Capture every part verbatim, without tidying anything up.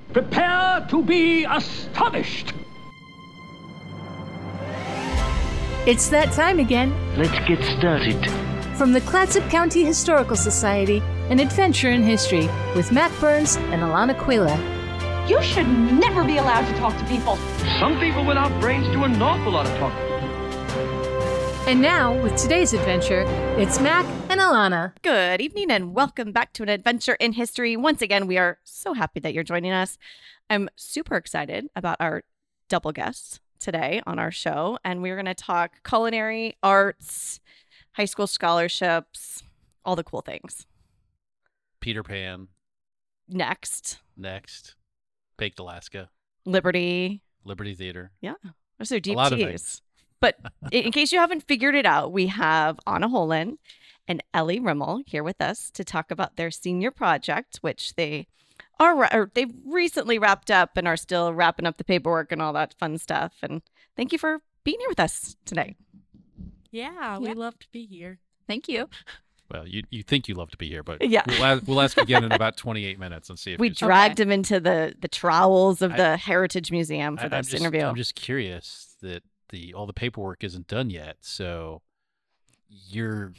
Prepare to be astonished. It's that time again. Let's get started. From the Clatsop County Historical Society, an adventure in history with Matt Burns and Alana Quilla. You should never be allowed to talk to people. Some people without brains do an awful lot of talking. And now, with today's adventure, it's Mac and Alana. Good evening and welcome back to an adventure in history. Once again, we are so happy that you're joining us. I'm super excited about our double guests today on our show, and we're going to talk culinary, arts, high school scholarships, all the cool things. Peter Pan. Next. Next. Baked Alaska. Liberty. Liberty Theater. Yeah. Those are deep A lot of teas. things. But in case you haven't figured it out, we have Anna Holen and Ellie Rimmel here with us to talk about their senior project, which they are or they've recently wrapped up and are still wrapping up the paperwork and all that fun stuff. And thank you for being here with us today. Yeah, we love to be here. Thank you. Well, you you think you love to be here, but Yeah. we'll, ask, we'll ask again in about twenty-eight minutes and see if We you- dragged him into the the trowels of I- the Heritage Museum for I- I'm this just, interview. I'm just curious that the all the paperwork isn't done yet, so your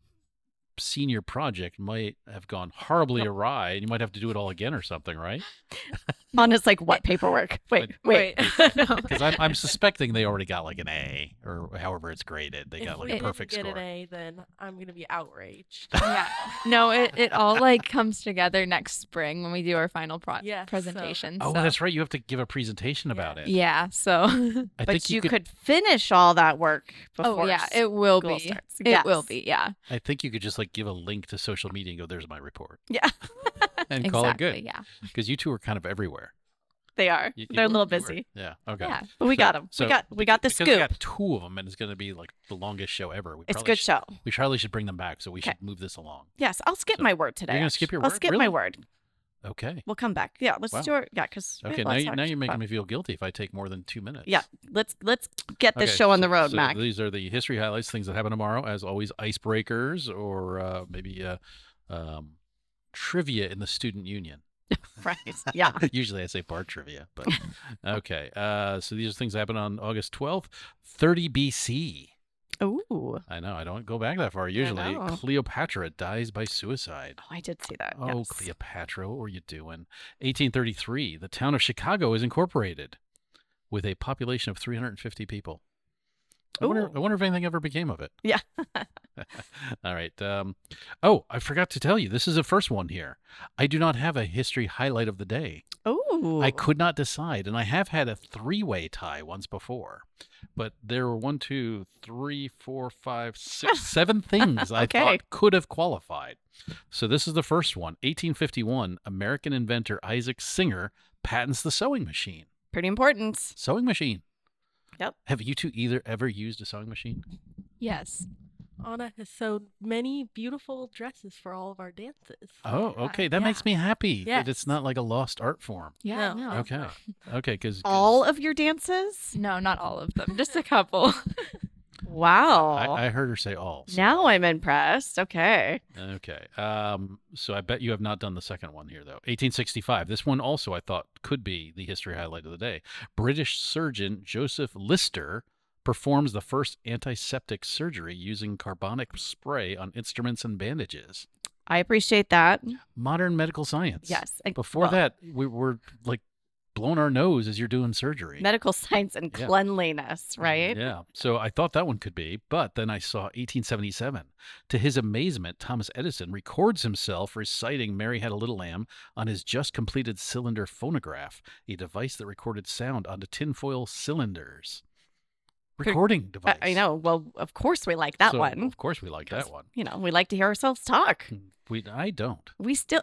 senior project might have gone horribly awry, and you might have to do it all again or something, right? Honest, like what paperwork? Wait, wait. Because I'm, I'm suspecting they already got like an A or however it's graded. They If got like we a perfect didn't score. get an A, then I'm going to be outraged. Yeah. No, it, it all like comes together next spring when we do our final pro- Yes, so- presentation. Oh, so- that's right. You have to give a presentation about it. Yeah. So. I But think you, you could, could finish all that work before. oh yeah, it will school be. starts. It Yes. will be. Yeah. I think you could just like give a link to social media and go, "There's my report," Yeah, and call it Exactly. good. Yeah. Because you two are kind of everywhere. they are. You- you They're a were- little you were. busy. Yeah. Okay. Yeah. But we So- got them. so we got we got the because scoop. We got two of them, and it's going to be like the longest show ever. We It's a probably good should- show. We probably should bring them back, so we Okay. should move this along. Yes, I'll skip So- my word today. You're gonna skip your I'll word? skip Really? my word. Okay. We'll come back. Yeah, let's Wow. do it. Yeah, because Okay. Now, you, now you're making me feel guilty if I take more than two minutes. Yeah, let's let's get this Okay, show on so- the road, so Mac. These are the history highlights, things that happen tomorrow. As always, icebreakers or uh, maybe uh, um, trivia in the student union. Right. Yeah. Usually I say bar trivia, but okay. Uh, so these are things that happen on August twelfth, thirty B C. Ooh. I know. I don't go back that far usually. know. Cleopatra dies by suicide. Oh, I did see that. Oh, yes. Cleopatra, what were you doing? eighteen thirty-three, the town of Chicago is incorporated with a population of three hundred fifty people. I wonder, Ooh. I wonder if anything ever became of it. Yeah. All right. Um, oh, I forgot to tell you, this is the first one here. I do not have a history highlight of the day. Ooh. I could not decide, and I have had a three-way tie once before, but there were one, two, three, four, five, six, seven things I Okay. thought could have qualified. So this is the first one. eighteen fifty-one, American inventor Isaac Singer patents the sewing machine. Pretty important. Sewing machine. Yep. Have you two either ever used a sewing machine? Yes. Anna has sewed many beautiful dresses for all of our dances. Oh, Yeah, okay. That yeah. makes me happy that it's Yes. not like a lost art form. Yeah. No. No. Okay. Okay, because All of your dances? No, not all of them. Just a couple. Wow. I, I heard her say all. so- Now I'm impressed. Okay. Okay. Um, so I bet you have not done the second one here, though. eighteen sixty-five. This one also I thought could be the history highlight of the day. British surgeon Joseph Lister performs the first antiseptic surgery using carbonic spray on instruments and bandages. I appreciate that. Modern medical science. Yes. And- Before well, that, we were like blowing our nose as you're doing surgery. medical science and Yeah. cleanliness, right? Yeah. So I thought that one could be, but then I saw eighteen seventy-seven. To his amazement, Thomas Edison records himself reciting Mary Had a Little Lamb on his just completed cylinder phonograph, a device that recorded sound onto tinfoil cylinders. Recording I, device. I know. Well, of course we like that So, one. Of course we like that 'Cause, one. You know, we like to hear ourselves talk. We I don't. We still,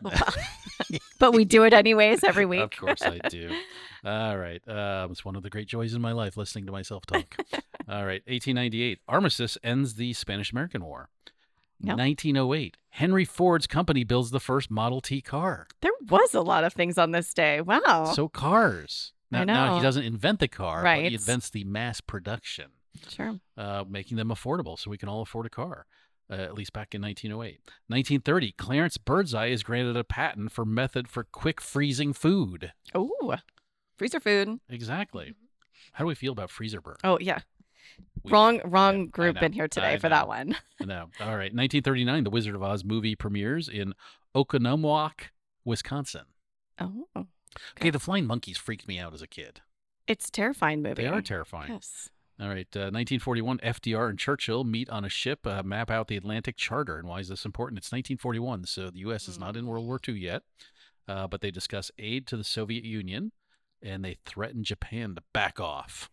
but we do it anyways every week. Of course I do. All right. Um, it's one of the great joys in my life, listening to myself talk. All right. eighteen ninety-eight. Armistice ends the Spanish-American War. Yep. nineteen oh eight. Henry Ford's company builds the first Model T car. There was a lot of things on this day. Wow. So cars. Now, I now know. he doesn't invent the car, but Right. he invents the mass production, Sure. uh, making them affordable so we can all afford a car. uh, at least back in nineteen oh eight. nineteen thirty, Clarence Birdseye is granted a patent for method for quick freezing food. Oh, freezer food. Exactly. How do we feel about freezer burn? Oh, yeah. We- wrong wrong yeah, I group know, in here today I for know. that one. No. All right. nineteen thirty-nine, The Wizard of Oz movie premieres in Oconomowoc, Wisconsin. Oh, Okay, the flying monkeys freaked me out as a kid. it's a terrifying movie. They are terrifying. Yes. All right. Uh, nineteen forty-one, F D R and Churchill meet on a ship, uh, map out the Atlantic Charter. And why is this important? It's nineteen forty-one, so the U S is not in World War Two yet. Uh, but they discuss aid to the Soviet Union, and they threaten Japan to back off.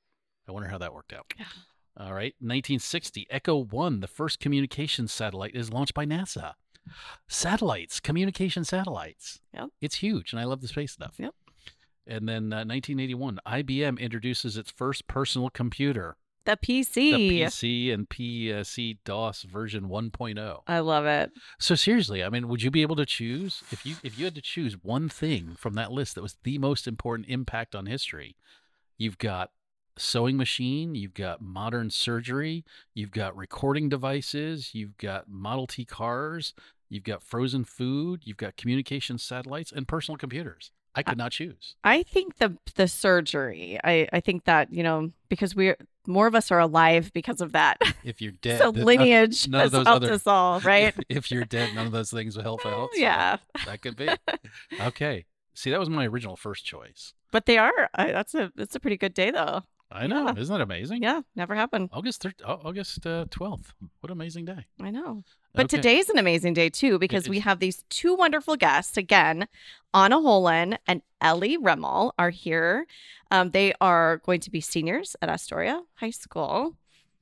I wonder how that worked out. All right. nineteen sixty, Echo one, the first communications satellite, is launched by NASA. Satellites, communication satellites. Yep. It's huge, and I love the space stuff. Yep. And then uh, nineteen eighty-one, I B M introduces its first personal computer, The P C. the P C and P C DOS version one point oh. I love it. So seriously, I mean, would you be able to choose if you if you had to choose one thing from that list that was the most important impact on history? You've got sewing machine, you've got modern surgery, you've got recording devices, you've got Model T cars, you've got frozen food, you've got communication satellites, and personal computers. I could not choose. I think the the surgery. I I think that, you know, because we're more of us are alive because of that. If you're dead, So th- none- lineage none, has of those helped other, us all, right? If you're dead, none of those things will help out. So Yeah. that could be. Okay. See, that was my original first choice. But they are. I, that's a that's a pretty good day though. I know. Yeah. Isn't that amazing? Yeah, never happened. August thir- Au- August uh, twelfth. What an amazing day. I know. But Okay. today's an amazing day too because we is. have these two wonderful guests again. Anna Holen and Ellie Rimmel are here. Um, they are going to be seniors at Astoria High School,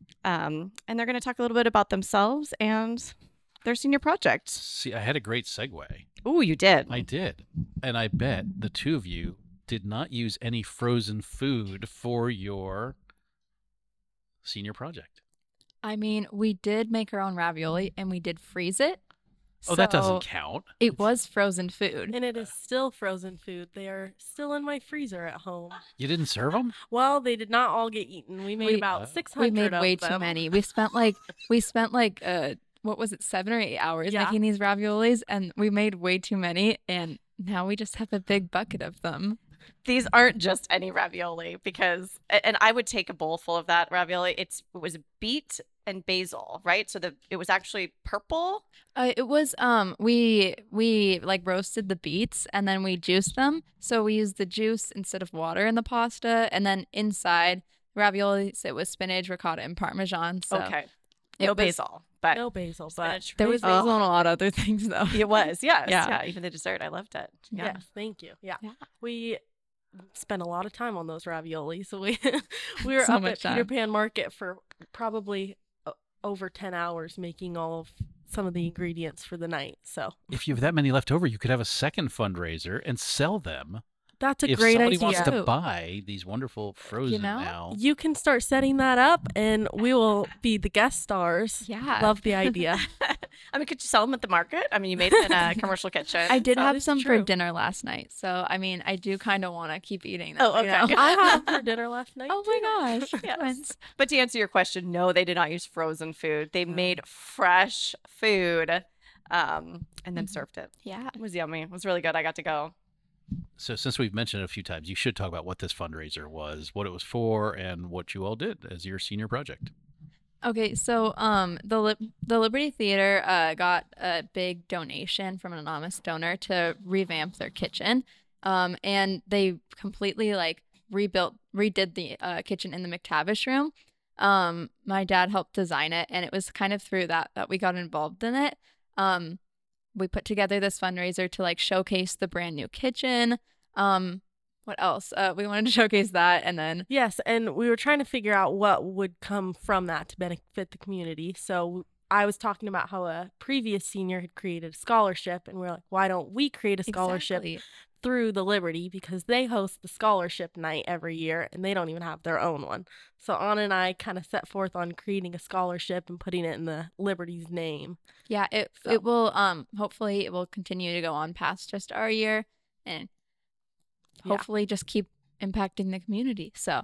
um, and they're going to talk a little bit about themselves and their senior project. See, I had a great segue. Oh, you did. I did. And I bet the two of you did not use any frozen food for your senior project. I mean, we did make our own ravioli and we did freeze it. Oh, that so doesn't count. It was frozen food. And it is still frozen food. They are still in my freezer at home. You didn't serve them? Well, they did not all get eaten. We made We- about Uh, six We hundred made way of them. too many. We spent like we spent like uh what was it, seven or eight hours Yeah. making these raviolis, and we made way too many, and now we just have a big bucket of them. These aren't just any ravioli because, a- and I would take a bowl full of that ravioli. It's it was beet and basil, right? So the it was actually purple. Uh, it was um we we like roasted the beets and then we juiced them. So we used the juice instead of water in the pasta, and then inside raviolis it was spinach, ricotta, and parmesan. So Okay, it no was- basil, but No basil, but spinach, There was basil. basil and a lot of other things though. It was, yes, yeah. Yeah. Even the dessert, I loved it. Yeah. yes, thank you. Yeah. Yeah. We spent a lot of time on those ravioli. So we we were So up at much Peter time. Pan Market for probably o- over ten hours making all of some of the ingredients for the night. So If you have that many left over, you could have a second fundraiser and sell them. that's a If great somebody idea. wants to too. buy these wonderful frozen know? now. You can start setting that up and we will be the guest stars. Yeah. Love the idea. I mean, could you sell them at the market? I mean, you made it in a commercial kitchen. I did That have is some true. for dinner last night, so I mean, I do kind of want to keep eating them. Oh, you okay. know? I had for dinner last night. Oh too. my gosh! Yes. Twins. But to answer your question, no, they did not use frozen food. They made fresh food, um, and then Mhm. served it. Yeah. It was yummy. It was really good. I got to go. So since we've mentioned it a few times, you should talk about what this fundraiser was, what it was for, and what you all did as your senior project. Okay, so um, the Lib- the Liberty Theater uh got a big donation from an anonymous donor to revamp their kitchen, um, and they completely like rebuilt, redid the uh, kitchen in the McTavish room. Um, my dad helped design it, and it was kind of through that that we got involved in it. Um, we put together this fundraiser to like showcase the brand new kitchen. Um, what else? Uh, we wanted to showcase that, and then Yes, and we were trying to figure out what would come from that to benefit the community. So I was talking about how a previous senior had created a scholarship, and we are like, why don't we create a scholarship Exactly. through the Liberty, because they host the scholarship night every year and they don't even have their own one. So Anna and I kind of set forth on creating a scholarship and putting it in the Liberty's name. Yeah, it So- it will um hopefully it will continue to go on past just our year, and Yeah. hopefully just keep impacting the community. So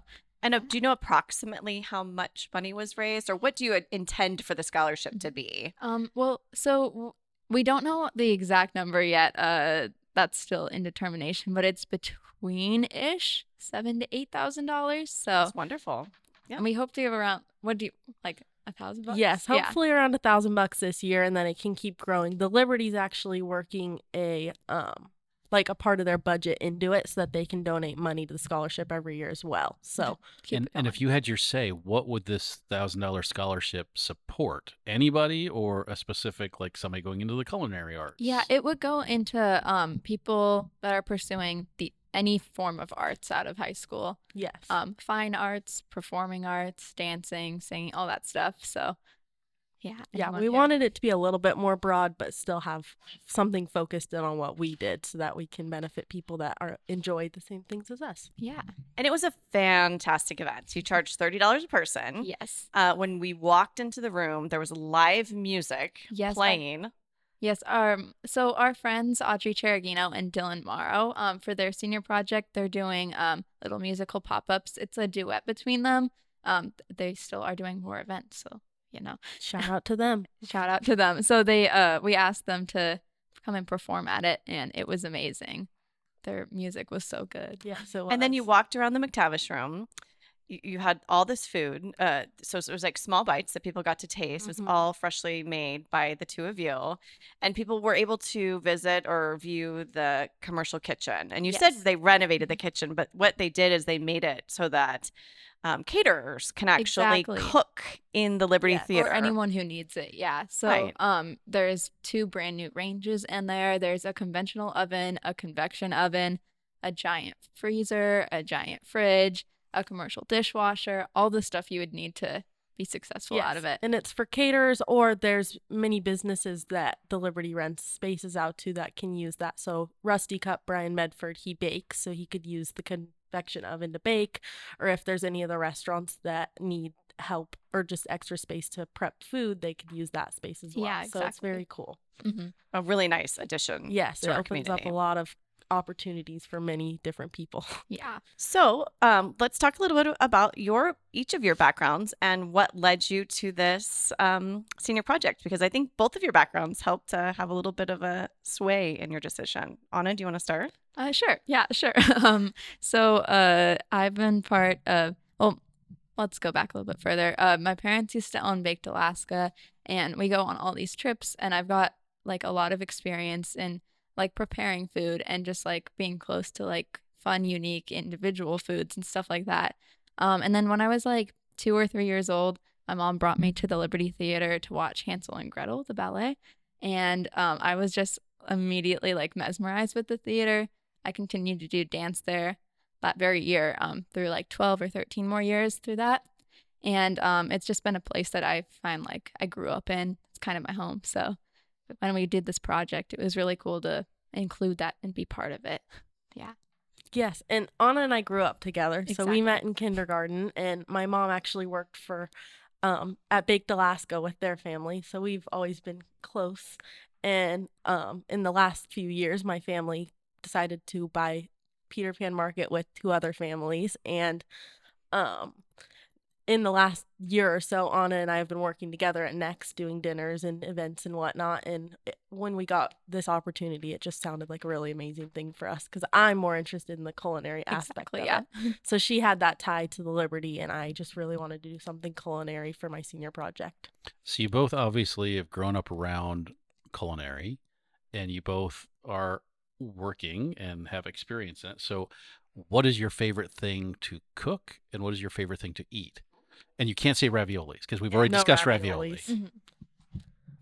And uh, do you know approximately how much money was raised, or what do you uh, intend for the scholarship to be? Um, well, so w- we don't know the exact number yet. Uh, that's still in determination, but it's between ish seven to eight thousand dollars. So, That's wonderful. and we hope to give around what do you like a thousand bucks? Yes, Yeah. hopefully around a thousand bucks this year, and then it can keep growing. The Liberty's actually working a um like a part of their budget into it so that they can donate money to the scholarship every year as well. So Keep And it and going. if you had your say, what would this thousand dollar scholarship support? Anybody or a specific, like somebody going into the culinary arts? Yeah, it would go into um people that are pursuing the any form of arts out of high school. yes, Um, fine arts, performing arts, dancing, singing, all that stuff. So, yeah. yeah, anyone we who- wanted it to be a little bit more broad, but still have something focused in on what we did, so that we can benefit people that are enjoy the same things as us. Yeah. And it was a fantastic event. You charged thirty dollars a person. Yes. Uh, when we walked into the room, there was live music Yes, I- playing. Yes. Um. So our friends Audrey Cheragino and Dylan Morrow, um, for their senior project, they're doing um little musical pop-ups. It's a duet between them. Um, they still are doing more events, so you know, Shout out to them. shout out to them. So they uh we asked them to come and perform at it, and it was amazing. Their music was so good. Yeah, so And then you walked around the McTavish room. You, you had all this food. Uh, so it was like small bites that people got to taste. It was Mhm. all freshly made by the two of you. And people were able to visit or view the commercial kitchen. And you said Yes. they renovated the kitchen, but what they did is they made it so that um, caterers can actually Exactly. cook in the Liberty Yeah, or Theater. Or anyone who needs it, yeah. So Right. um there's two brand new ranges in there. There's a conventional oven, a convection oven, a giant freezer, a giant fridge, a commercial dishwasher, all the stuff you would need to be successful out Yes, of it. and it's for caterers, or there's many businesses that the Liberty rents spaces out to that can use that. So Rusty Cup, Brian Medford, he bakes, so he could use the convection oven to bake. Or if there's any of the restaurants that need help or just extra space to prep food, they could use that space as well. Yeah, So it's exactly. very cool. Mhm. A really nice addition. Yes, to it our opens community. up a lot of opportunities for many different people. Yeah. So, um, let's talk a little bit about your each of your backgrounds and what led you to this um, senior project, because I think both of your backgrounds helped to have a little bit of a sway in your decision. Anna, do you want to start? Uh, sure. Yeah, sure. Um, so uh, I've been part of, well, let's go back a little bit further. Uh, my parents used to own Baked Alaska, and we go on all these trips, and I've got like a lot of experience in like preparing food and just like being close to like fun, unique, individual foods and stuff like that. Um, and then when I was like two or three years old, my mom brought me to the Liberty Theater to watch Hansel and Gretel, the ballet. And um, I was just immediately like mesmerized with the theater. I continued to do dance there that very year um, through like twelve or thirteen more years through that. And um, it's just been a place that I find like I grew up in. It's kind of my home. So when we did this project, it was really cool to include that and be part of it. Yeah. Yes, and Anna and I grew up together. So we Exactly. met in kindergarten, and my mom actually worked for um at Baked Alaska with their family. So we've always been close. And um in the last few years, my family decided to buy Peter Pan Market with two other families, and um in the last year or so, Anna and I have been working together at Next doing dinners and events and whatnot. And it, when we got this opportunity, it just sounded like a really amazing thing for us because I'm more interested in the culinary aspect Exactly. of Yeah. it. So she had that tie to the Liberty, and I just really wanted to do something culinary for my senior project. So you both obviously have grown up around culinary, and you both are working and have experience in it. So what is your favorite thing to cook, and what is your favorite thing to eat? And you can't say raviolis because we've already No discussed raviolis. ravioli. Mhm.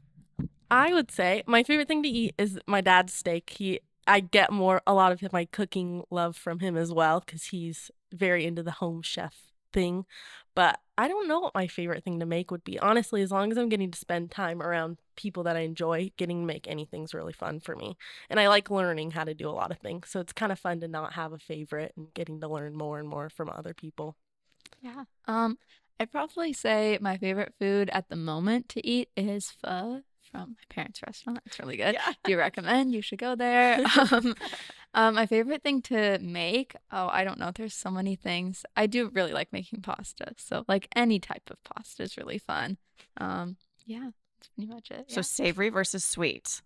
I would say my favorite thing to eat is my dad's steak. He, I get more a lot of my cooking love from him as well because he's very into the home chef thing. But I don't know what my favorite thing to make would be. Honestly, as long as I'm getting to spend time around people that I enjoy, getting to make anything's really fun for me. And I like learning how to do a lot of things. So it's kind of fun to not have a favorite and getting to learn more and more from other people. Yeah. Um, I'd probably say my favorite food at the moment to eat is pho from my parents' restaurant. It's really good. Yeah. Do you recommend? You should go there. um, um, my favorite thing to make, oh, I don't know. There's so many things. I do really like making pasta. So like any type of pasta is really fun. Um, yeah, that's pretty much it. So Yeah. savory versus sweet.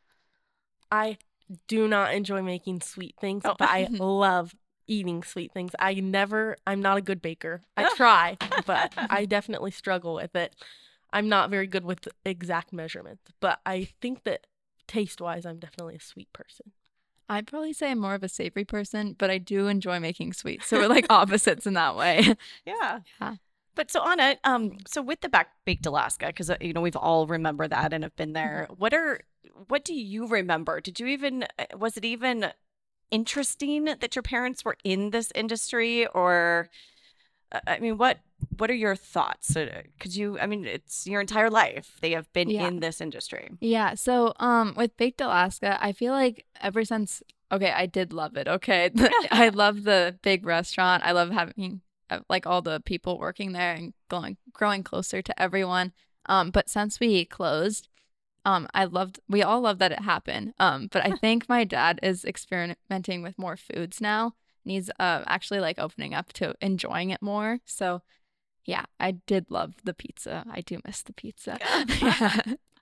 I do not enjoy making sweet things, Oh. but I love eating sweet things. I never, I'm not a good baker. I try, but I definitely struggle with it. I'm not very good with exact measurements, but I think that taste wise, I'm definitely a sweet person. I'd probably say I'm more of a savory person, but I do enjoy making sweets. So we're like opposites in that way. Yeah. Yeah. But so Anna, um, so with the back baked Alaska, because you know we've all remember that and have been there. What are what do you remember? Did you even uh, was it even interesting that your parents were in this industry, or uh, I mean, what what are your thoughts? Could you? I mean, it's your entire life they have been Yeah. in this industry. Yeah, so um with Baked Alaska, I feel like ever since okay, I did love it. Okay. I love the big restaurant. I love having uh, like all the people working there and going growing closer to everyone. Um but since we closed, um I loved we all love that it happened. Um but I think my dad is experimenting with more foods now. And he's uh actually like opening up to enjoying it more. So yeah, I did love the pizza. I do miss the pizza. Yeah.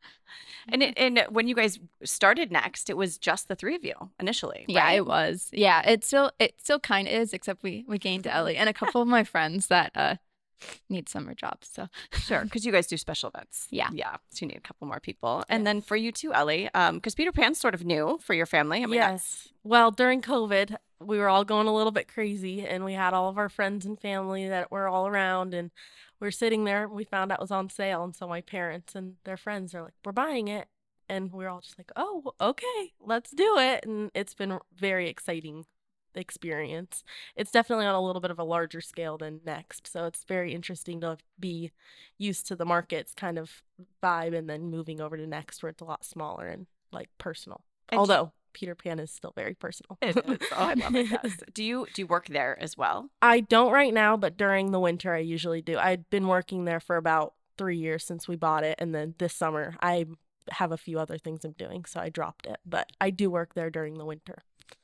And it, and when you guys started Next, it was just the three of you initially. Yeah, right? it was. Yeah, it still it still kind of is, except we we gained Ellie and a couple of my friends that uh need summer jobs. So Sure, because you guys do special events. Yeah. Yeah. So you need a couple more people. And then for you too, Ellie, um, because Peter Pan's sort of new for your family. I mean, that's- Yes. Well, during COVID, we were all going a little bit crazy, and we had all of our friends and family that were all around, and we were sitting there. We found out it was on sale, and so my parents and their friends are like, "We're buying it," and we were all just like, "Oh, okay, let's do it." And it's been a very exciting experience. It's definitely on a little bit of a larger scale than Next, so it's very interesting to be used to the market's kind of vibe, and then moving over to Next, where it's a lot smaller and like personal. And do- Although Peter Pan is still very personal. It is. Oh, I love it. Yes. Do you do you work there as well? I don't right now, but during the winter I usually do. I'd been working there for about three years since we bought it, and then this summer I have a few other things I'm doing, so I dropped it. But I do work there during the winter.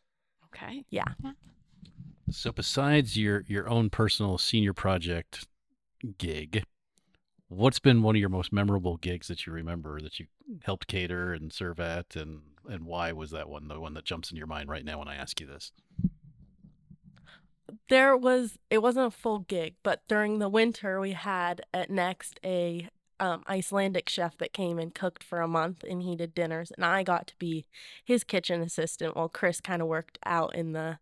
Okay. Yeah. So besides your your own personal senior project gig, what's been one of your most memorable gigs that you remember that you helped cater and serve at, and and why was that one the one that jumps in your mind right now when I ask you this? There was it wasn't a full gig, but during the winter we had at Next a um, Icelandic chef that came and cooked for a month, and he did dinners, and I got to be his kitchen assistant while Chris kind of worked out in the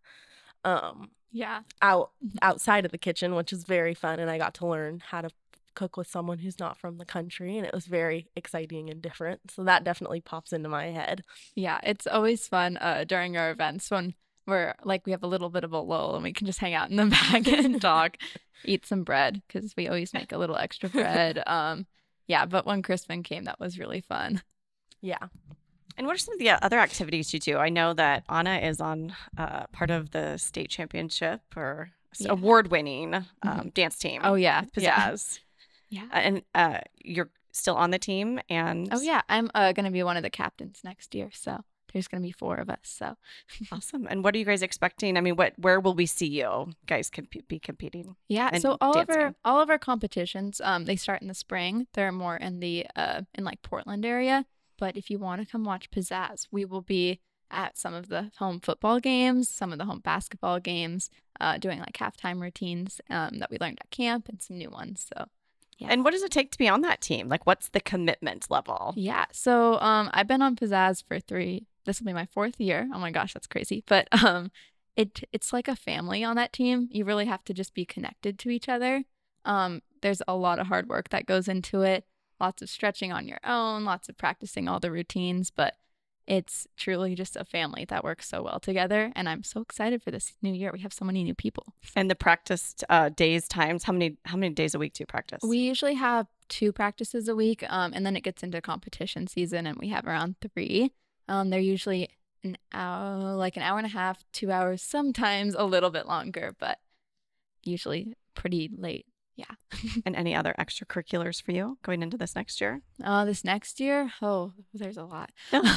um yeah. out outside of the kitchen, which is very fun, and I got to learn how to cook with someone who's not from the country, and it was very exciting and different. So that definitely pops into my head. Yeah, it's always fun uh during our events when we're like we have a little bit of a lull and we can just hang out in the back and talk, eat some bread because we always make a little extra bread. Um yeah, but when Crispin came, that was really fun. Yeah. And what are some of the other activities you do? I know that Anna is on uh, part of the state championship or s- Yeah. award-winning um, dance team. Oh yeah. Yeah. Pizzazz. Yeah. Uh, and uh, you're still on the team, and Oh yeah, I'm uh, gonna be one of the captains next year, so there's gonna be four of us. So awesome. And what are you guys expecting? I mean, what where will we see you guys comp- be competing? yeah, And so all of our dancing. all of our competitions, um, they start in the spring. They're more in the uh in like Portland area. But if you want to come watch Pizzazz, we will be at some of the home football games, some of the home basketball games, uh, doing like halftime routines um that we learned at camp and some new ones. So yeah. And what does it take to be on that team? Like, what's the commitment level? Yeah. So um I've been on Pizzazz for three this will be my fourth year. Oh my gosh, that's crazy. But um it it's like a family on that team. You really have to just be connected to each other. Um there's a lot of hard work that goes into it. Lots of stretching on your own, lots of practicing all the routines, but it's truly just a family that works so well together. And I'm so excited for this new year. We have so many new people. And the practice uh, days, times. How many how many days a week do you practice? We usually have two practices a week, um, and then it gets into competition season, and we have around three. Um, they're usually an hour, like an hour and a half, two hours, sometimes a little bit longer, but usually pretty late. Yeah. And any other extracurriculars for you going into this next year? Uh, this next year, oh, there's a lot.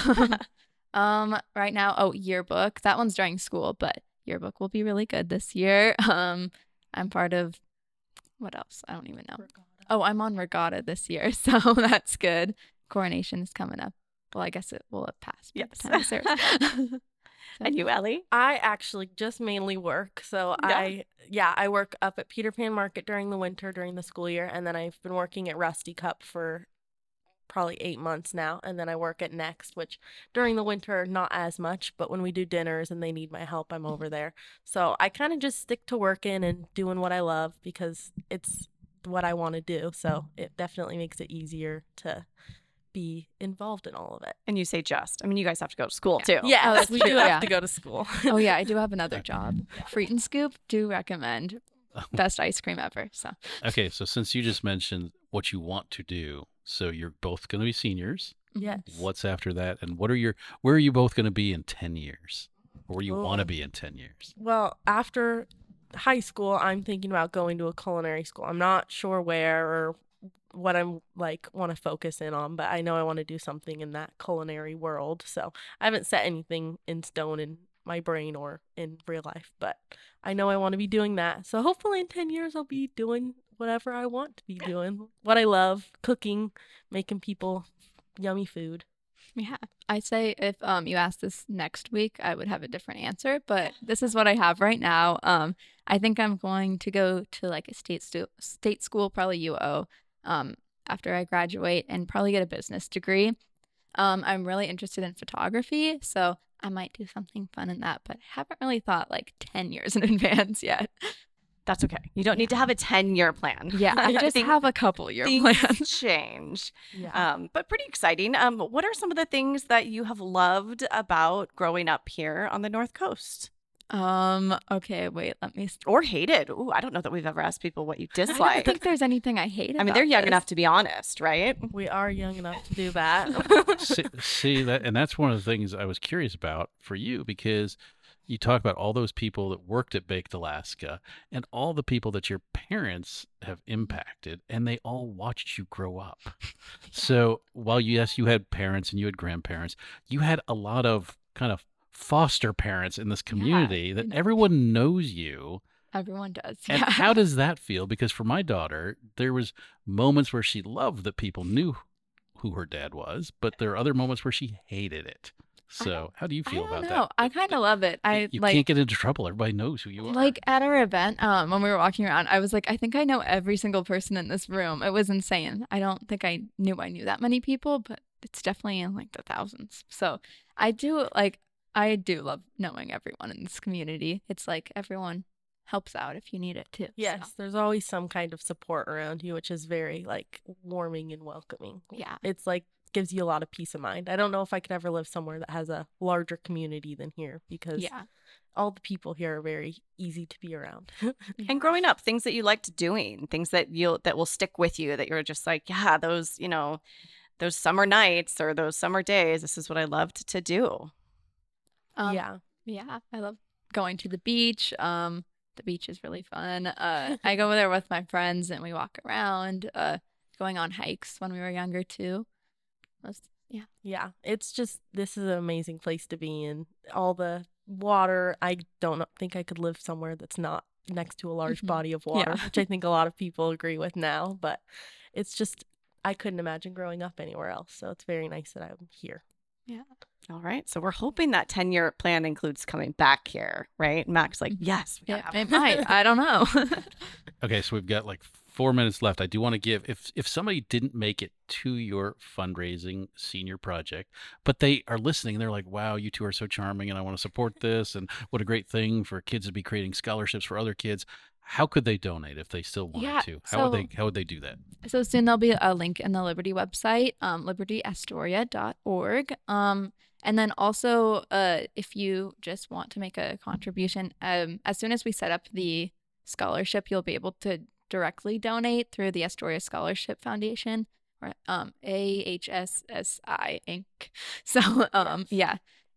um, right now, oh, yearbook. That one's during school, but yearbook will be really good this year. Um, I'm part of what else? I don't even know. Oh, I'm on regatta this year, so that's good. Coronation is coming up. Well, I guess it will have passed by Yes. the time this airs. And you, Ellie? I actually just mainly work. So Yeah. I, yeah, I work up at Peter Pan Market during the winter, during the school year. And then I've been working at Rusty Cup for probably eight months now. And then I work at Next, which during the winter, not as much. But when we do dinners and they need my help, I'm over there. So I kind of just stick to working and doing what I love because it's what I want to do. So it definitely makes it easier to be involved in all of it. And you say just. I mean, you guys have to go to school too. Yes, Oh, that's we true, do have yeah. to go to school. Oh yeah, I do have another job. Freet and Scoop, do recommend. Best ice cream ever. So Okay, so since you just mentioned what you want to do, so you're both going to be seniors. Yes. What's after that, and what are your where are you both going to be in ten years, or where you want to Oh. be in ten years? Well, after high school, I'm thinking about going to a culinary school. I'm not sure where or what I'm like want to focus in on, but I know I want to do something in that culinary world. So I haven't set anything in stone in my brain or in real life, but I know I want to be doing that. So hopefully in ten years, I'll be doing whatever I want to be doing, what I love, cooking, making people yummy food. yeah, I'd say if um you asked this next week, I would have a different answer. But this is what I have right now. Um, I think I'm going to go to like a state stu- state school, probably U O. Um, after I graduate and probably get a business degree. Um, I'm really interested in photography, so I might do something fun in that, but I haven't really thought like ten years in advance yet. That's okay. You don't need to have a ten-year plan. Yeah, I just think have a couple year things plans. change. Yeah. Um, but pretty exciting. Um, what are some of the things that you have loved about growing up here on the North Coast? Um, okay, wait, let me. s- Or hated? Ooh, I don't know that we've ever asked people what you I don't dislike. think there's anything I hate. I mean, about they're young this. enough to be honest, right? We are young enough to do that. see, see that, and that's one of the things I was curious about for you, because you talk about all those people that worked at Baked Alaska and all the people that your parents have impacted, and they all watched you grow up. So while yes, you had parents and you had grandparents, you had a lot of kind of foster parents in this community that know. everyone knows you. Everyone does. And Yeah. how does that feel? Because for my daughter, there was moments where she loved that people knew who her dad was, but there are other moments where she hated it. So how do you I feel don't about know. that? I kind of love it. I you like can't get into trouble. Everybody knows who you are. like at our event, um, when we were walking around, I was like, I think I know every single person in this room. It was insane. I don't think I knew I knew that many people, but it's definitely in like the thousands. So I do like I do love knowing everyone in this community. It's like everyone helps out if you need it too. so. Yes, there's always some kind of support around you, which is very like warming and welcoming. Yeah. It's like gives you a lot of peace of mind. I don't know if I could ever live somewhere that has a larger community than here because Yeah. all the people here are very easy to be around. And growing up, things that you liked doing, things that you'll that will stick with you, that you're just like, yeah, those, you know, those summer nights or those summer days, this is what I loved to do. Um, yeah. Yeah, I love going to the beach. Um, the beach is really fun. Uh, I go there with my friends and we walk around. Uh, going on hikes when we were younger too. Was, yeah, Yeah. It's just this is an amazing place to be in. All the water. I don't think I could live somewhere that's not next to a large Mhm. body of water, Yeah. which I think a lot of people agree with now, but it's just I couldn't imagine growing up anywhere else. So it's very nice that I'm here. All right. So we're hoping that ten-year plan includes coming back here, right? Max, like, yes, we yeah, gotta it have might. I don't know. Okay, so we've got like four minutes left. I do want to give if if somebody didn't make it to your fundraising senior project, but they are listening, they're like, "Wow, you two are so charming, and I want to support this, and what a great thing for kids to be creating scholarships for other kids." How could they donate if they still wanted Yeah, to? How would so- they How would they do that? So soon there'll be a link in the Liberty website, um, liberty astoria dot org. Um, and then also, uh, if you just want to make a contribution, um, as soon as we set up the scholarship, you'll be able to directly donate through the Astoria Scholarship Foundation, or um, A H S S I Incorporated. So, um, yeah,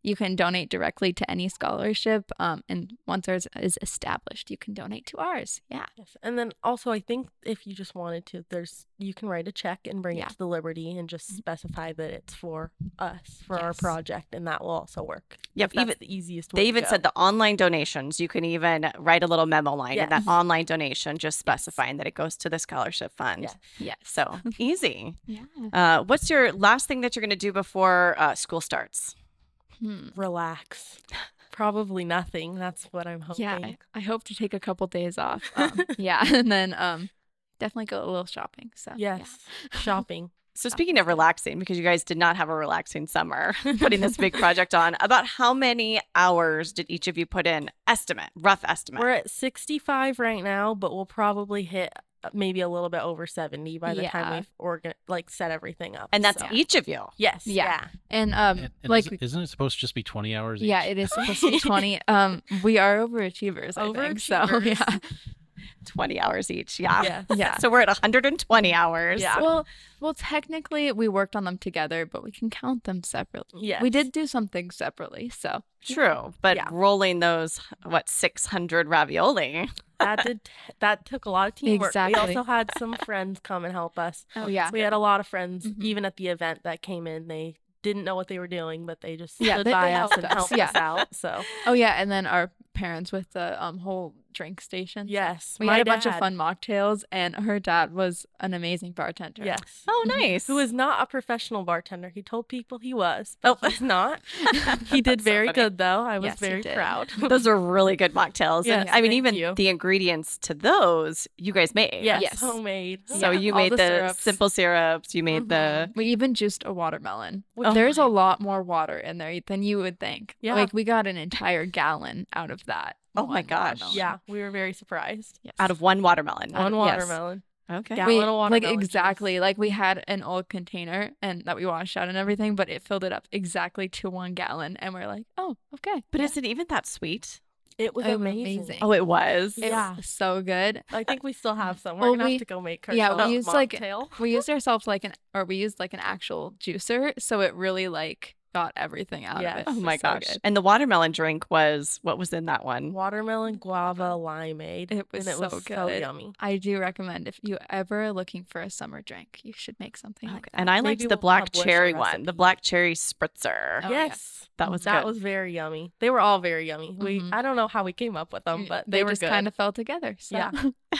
you can donate directly to any scholarship. Um, and once ours is established, you can donate to ours. Yeah. Yes. And then also, I think if you just wanted to, there's you can write a check and bring Yeah. it to the Liberty and just specify that it's for us, for our Yes. project, and that will also work. Yep, That's even- the easiest way They to even go. said the online donations, you can even write a little memo line in that Yes. online donation, just specifying that it goes to the scholarship fund. Yes. Yes. So easy. Yeah. Uh, what's your last thing that you're going to do before uh, school starts? Hmm. Relax. Probably nothing. That's what I'm hoping. Yeah. I, I hope to take a couple days off. Um, yeah. And then um, definitely go a little shopping. So yeah. Yes. Shopping. So speaking of relaxing, because you guys did not have a relaxing summer putting this big project on, about how many hours did each of you put in? Estimate, rough estimate. We're at sixty-five right now, but we'll probably hit maybe a little bit over seventy by the Yeah. time we've organ- like set everything up. and that's so. each of you. Yes. Yeah. Yeah. And um, And, and like isn't, isn't it supposed to just be twenty hours? yeah, each? it is supposed to be twenty. Um, we are overachievers. I think so. Overachievers. Yeah. twenty hours each. Yeah. Yeah. Yeah. So we're at one hundred twenty hours. Yeah. Well, well, technically we worked on them together, but we can count them separately. Yes. We did do some things separately, so True. But Yeah. rolling those, what, six hundred ravioli? That did that took a lot of teamwork. Exactly. We also had some friends come and help us. oh yeah, We had a lot of friends, Mhm. even at the event, that came in. They didn't know what they were doing, but they just Yeah, stood they- by they us helped and us, helped yeah. us out. So oh yeah, and then our parents with the um whole drink station. yes, we my had a bunch of dad- fun mocktails, and her dad was an amazing bartender. Yes. Oh, Mhm. nice. Who is not a professional bartender. He told people he was, but Oh. he's not. He did That's so very funny. good, though. I was Yes, he very did. proud. Those are really good mocktails. and Yes, I mean, thank even you. the ingredients to those you guys made. Yes, Yes. homemade. So Yeah, you all made the the, syrups. simple syrups. You made the. We even juiced a watermelon. Oh There's my- a lot more water in there than you would think. Yeah. Like we got an entire gallon out of that. Oh my one gosh. watermelon. Yeah, we were very surprised. Yes. Out of one watermelon. One yes. watermelon. Okay. Yeah. we, Gallon of like watermelon juice. exactly like we had an old container and that we washed out and everything, but it filled it up exactly to one gallon, and we're like, oh, okay. But yeah. is it even that sweet? It was It was amazing. amazing. Oh, it was. It Yeah. was so good. I think we still have some. We're Well, gonna we- have to go make yeah, ourselves we used, like- mocktail. We used ourselves like an, or we used like an actual juicer, so it really like got everything out Yes. of it. Oh It was my so gosh. good. And the watermelon drink was what was in that one? watermelon guava limeade. It was and it so was so good. yummy. I do recommend if you ever are looking for a summer drink, you should make something like that. And I liked Maybe the we'll black publish a cherry one, recipe. the black cherry spritzer. Oh, yeah. yes, That was that good. was very yummy. They were all very yummy. We Mhm. I don't know how we came up with them, Mm, but they, they, were just good. kind of fell together. So. Yeah.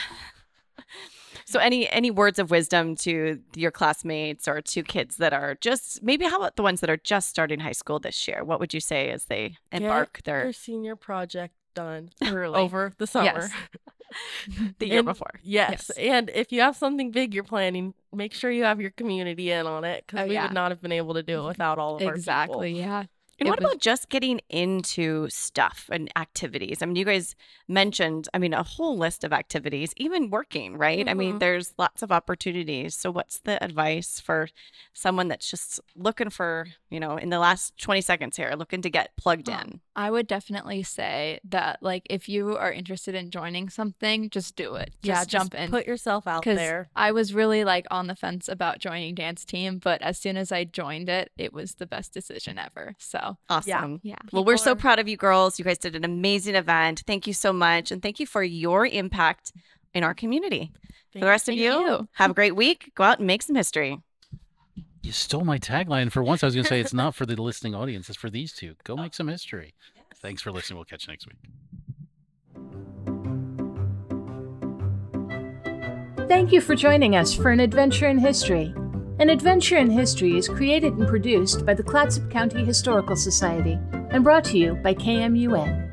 So any any words of wisdom to your classmates or to kids that are just maybe how about the ones that are just starting high school this year? What would you say as they embark their their senior project done Early. over the summer. Yes. the year And- before? Yes. Yes. And if you have something big you're planning, make sure you have your community in on it because Oh, we yeah. would not have been able to do it without all of our Exactly. people. Yeah. And It what was- about just getting into stuff and activities? I mean, you guys mentioned, I mean, a whole list of activities, even working, right? I mean, Mhm. there's lots of opportunities. So, what's the advice for someone that's just looking for, you know, in the last twenty seconds here, looking to get plugged Um, in? I would definitely say that, like, if you are interested in joining something, just do it. Just Yeah, jump just in. Put yourself out Because there. I was really like on the fence about joining dance team, but as soon as I joined it, it was the best decision ever. So Awesome. yeah, Well, we're People so are- proud of you girls. You guys did an amazing event. Thank you so much. And thank you for your impact in our community. For the rest of Thank you, you. have a great week. Go out and make some history. You stole my tagline. For once, I was going to say it's not for the listening audience. It's for these two. Go make some history. Thanks for listening. We'll catch you next week. Thank you for joining us for An Adventure in History. An Adventure in History is created and produced by the Clatsop County Historical Society and brought to you by K M U N.